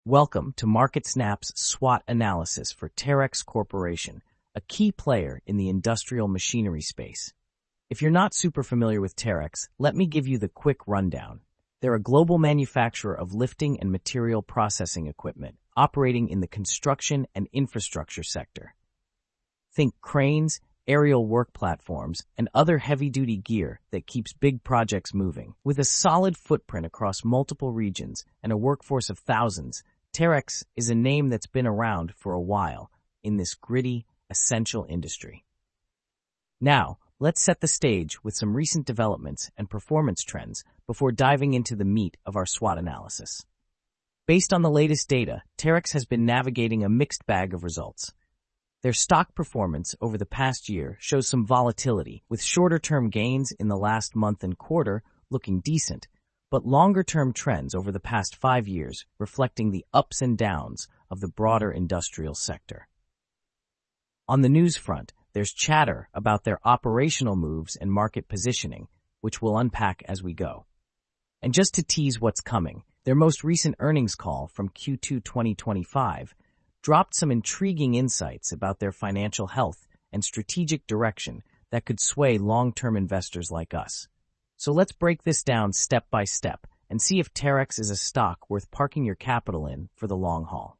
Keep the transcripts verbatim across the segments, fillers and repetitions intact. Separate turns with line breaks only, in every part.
Welcome to MarketSnap's SWOT analysis for Terex Corporation, a key player in the industrial machinery space. If you're not super familiar with Terex, let me give you the quick rundown. They're a global manufacturer of lifting and material processing equipment, operating in the construction and infrastructure sector. Think cranes, aerial work platforms, and other heavy-duty gear that keeps big projects moving. With a solid footprint across multiple regions and a workforce of thousands, Terex is a name that's been around for a while in this gritty, essential industry. Now, let's set the stage with some recent developments and performance trends before diving into the meat of our SWOT analysis. Based on the latest data, Terex has been navigating a mixed bag of results. Their stock performance over the past year shows some volatility, with shorter-term gains in the last month and quarter looking decent, but longer-term trends over the past five years reflecting the ups and downs of the broader industrial sector. On the news front, there's chatter about their operational moves and market positioning, which we'll unpack as we go. And just to tease what's coming, their most recent earnings call from Q two twenty twenty-five dropped some intriguing insights about their financial health and strategic direction that could sway long-term investors like us. So let's break this down step by step and see if Terex is a stock worth parking your capital in for the long haul.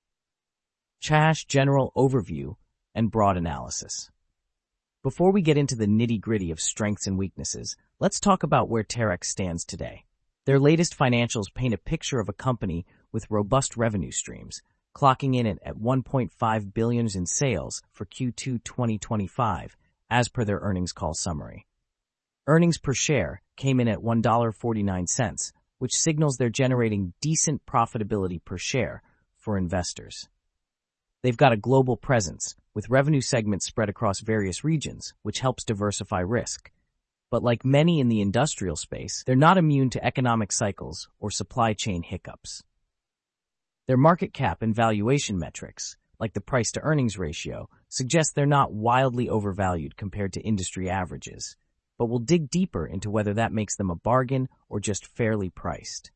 Cash general overview and broad analysis. Before we get into the nitty-gritty of strengths and weaknesses, let's talk about where Terex stands today. Their latest financials paint a picture of a company with robust revenue streams, clocking in at one point five billion dollars in sales for Q two twenty twenty-five, as per their earnings call summary. Earnings per share came in at one dollar and forty-nine cents, which signals they're generating decent profitability per share for investors. They've got a global presence, with revenue segments spread across various regions, which helps diversify risk. But like many in the industrial space, they're not immune to economic cycles or supply chain hiccups. Their market cap and valuation metrics, like the price-to-earnings ratio, suggest they're not wildly overvalued compared to industry averages, but we'll dig deeper into whether that makes them a bargain or just fairly priced.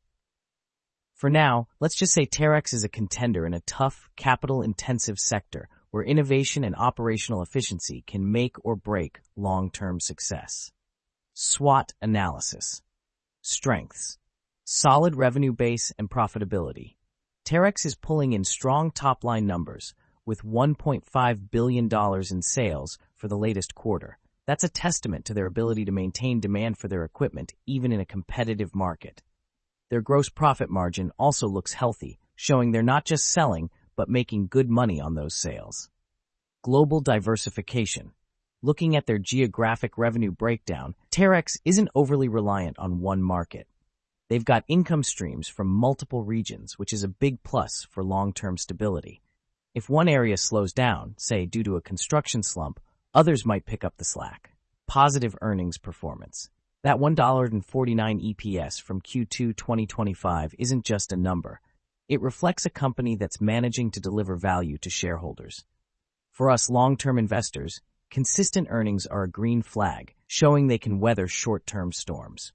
For now, let's just say Terex is a contender in a tough, capital-intensive sector where innovation and operational efficiency can make or break long-term success. SWOT analysis. Strengths. Solid revenue base and profitability. Terex is pulling in strong top-line numbers, with one point five billion dollars in sales for the latest quarter. That's a testament to their ability to maintain demand for their equipment even in a competitive market. Their gross profit margin also looks healthy, showing they're not just selling, but making good money on those sales. Global diversification. Looking at their geographic revenue breakdown, Terex isn't overly reliant on one market. They've got income streams from multiple regions, which is a big plus for long-term stability. If one area slows down, say due to a construction slump, others might pick up the slack. Positive earnings performance. That one dollar and forty-nine cents E P S from Q two twenty twenty-five isn't just a number. It reflects a company that's managing to deliver value to shareholders. For us long-term investors, consistent earnings are a green flag, showing they can weather short-term storms.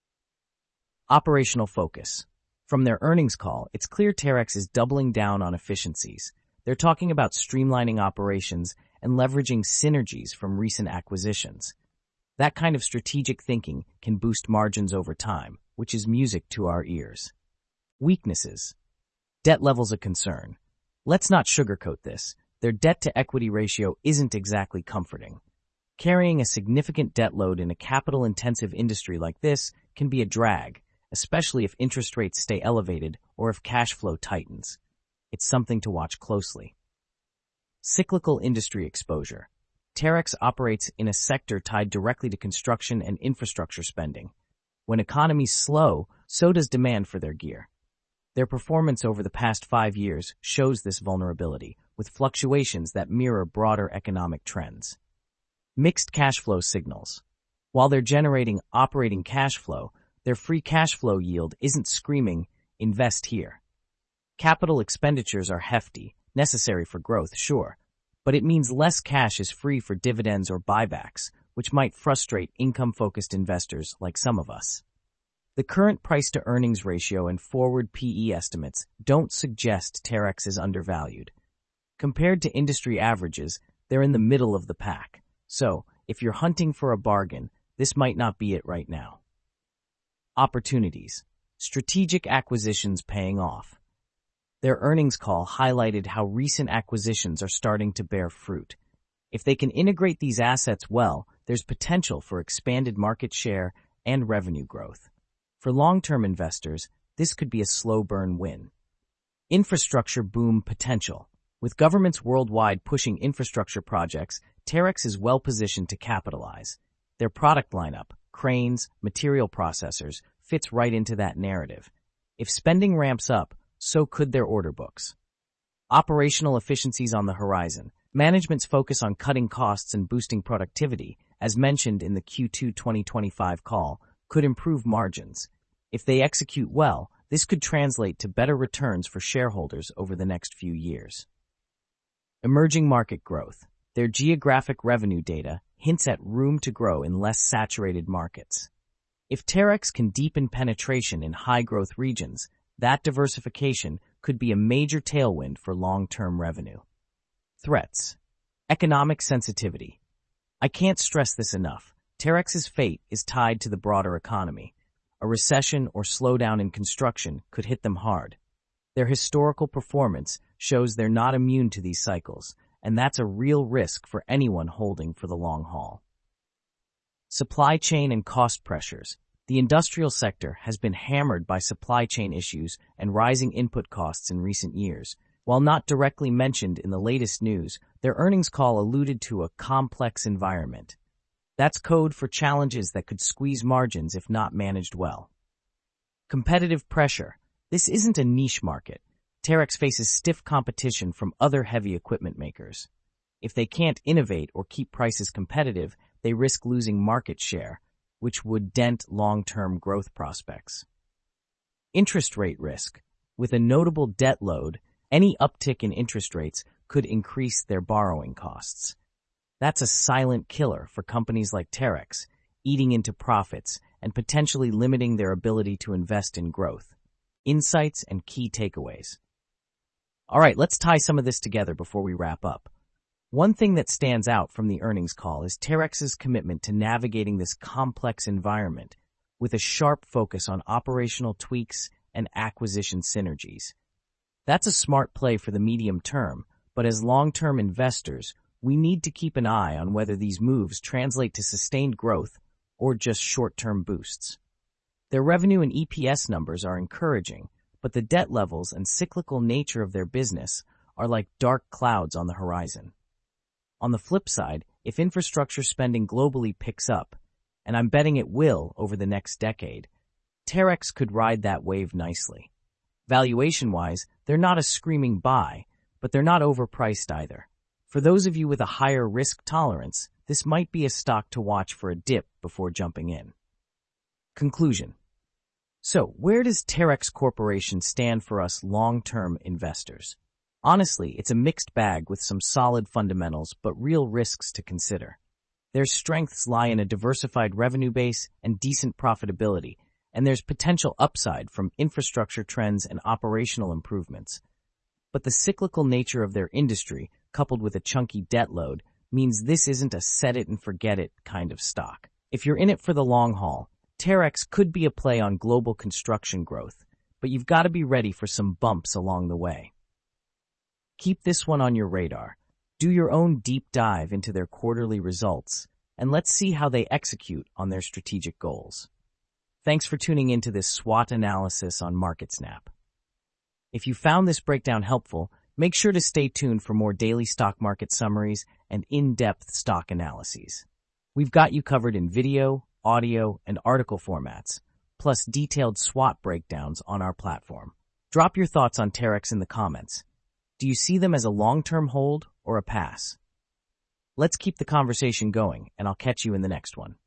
Operational focus. From their earnings call, it's clear Terex is doubling down on efficiencies. They're talking about streamlining operations and leveraging synergies from recent acquisitions. That kind of strategic thinking can boost margins over time, which is music to our ears. Weaknesses. Debt level's a concern. Let's not sugarcoat this. Their debt-to-equity ratio isn't exactly comforting. Carrying a significant debt load in a capital-intensive industry like this can be a drag, especially if interest rates stay elevated or if cash flow tightens. It's something to watch closely. Cyclical industry exposure. Terex operates in a sector tied directly to construction and infrastructure spending. When economies slow, so does demand for their gear. Their performance over the past five years shows this vulnerability, with fluctuations that mirror broader economic trends. Mixed cash flow signals. While they're generating operating cash flow, their free cash flow yield isn't screaming, "Invest here." Capital expenditures are hefty, necessary for growth, sure, but it means less cash is free for dividends or buybacks, which might frustrate income-focused investors like some of us. The current price-to-earnings ratio and forward P E estimates don't suggest Terex is undervalued. Compared to industry averages, they're in the middle of the pack. So, if you're hunting for a bargain, this might not be it right now. Opportunities. Strategic acquisitions paying off. Their earnings call highlighted how recent acquisitions are starting to bear fruit. If they can integrate these assets well, there's potential for expanded market share and revenue growth. For long-term investors, this could be a slow-burn win. Infrastructure boom potential. With governments worldwide pushing infrastructure projects, Terex is well-positioned to capitalize. Their product lineup, cranes, material processors, fits right into that narrative. If spending ramps up, so could their order books. Operational efficiencies on the horizon. Management's focus on cutting costs and boosting productivity, as mentioned in the Q two twenty twenty-five call, could improve margins. If they execute well, this could translate to better returns for shareholders over the next few years. Emerging market growth. Their geographic revenue data hints at room to grow in less saturated markets. If Terex can deepen penetration in high-growth regions, that diversification could be a major tailwind for long-term revenue. Threats. Economic sensitivity. I can't stress this enough. Terex's fate is tied to the broader economy. A recession or slowdown in construction could hit them hard. Their historical performance shows they're not immune to these cycles, and that's a real risk for anyone holding for the long haul. Supply chain and cost pressures. The industrial sector has been hammered by supply chain issues and rising input costs in recent years. While not directly mentioned in the latest news, their earnings call alluded to a complex environment. That's code for challenges that could squeeze margins if not managed well. Competitive pressure. This isn't a niche market. Terex faces stiff competition from other heavy equipment makers. If they can't innovate or keep prices competitive, they risk losing market share, which would dent long-term growth prospects. Interest rate risk. With a notable debt load, any uptick in interest rates could increase their borrowing costs. That's a silent killer for companies like Terex, eating into profits and potentially limiting their ability to invest in growth. Insights and key takeaways. All right, let's tie some of this together before we wrap up. One thing that stands out from the earnings call is Terex's commitment to navigating this complex environment with a sharp focus on operational tweaks and acquisition synergies. That's a smart play for the medium term, but as long-term investors, we need to keep an eye on whether these moves translate to sustained growth or just short-term boosts. Their revenue and E P S numbers are encouraging, but the debt levels and cyclical nature of their business are like dark clouds on the horizon. On the flip side, if infrastructure spending globally picks up, and I'm betting it will over the next decade, Terex could ride that wave nicely. Valuation-wise, they're not a screaming buy, but they're not overpriced either. For those of you with a higher risk tolerance, this might be a stock to watch for a dip before jumping in. Conclusion. So, where does Terex Corporation stand for us long-term investors? Honestly, it's a mixed bag with some solid fundamentals but real risks to consider. Their strengths lie in a diversified revenue base and decent profitability, and there's potential upside from infrastructure trends and operational improvements. But the cyclical nature of their industry, coupled with a chunky debt load, means this isn't a set-it-and-forget-it kind of stock. If you're in it for the long haul, Terex could be a play on global construction growth, but you've got to be ready for some bumps along the way. Keep this one on your radar. Do your own deep dive into their quarterly results, and let's see how they execute on their strategic goals. Thanks for tuning into this SWOT analysis on MarketSnap. If you found this breakdown helpful, make sure to stay tuned for more daily stock market summaries and in-depth stock analyses. We've got you covered in video, audio, and article formats, plus detailed SWOT breakdowns on our platform. Drop your thoughts on Terex in the comments. Do you see them as a long-term hold or a pass? Let's keep the conversation going, and I'll catch you in the next one.